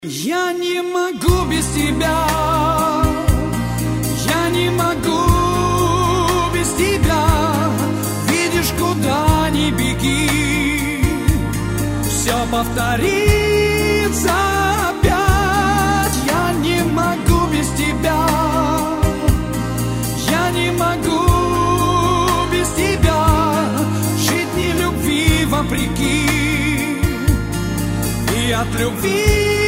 Я не могу без тебя, я не могу без тебя. Видишь, куда ни беги, все повторится опять. Я не могу без тебя, я не могу без тебя. Жить не любви вопреки, и от любви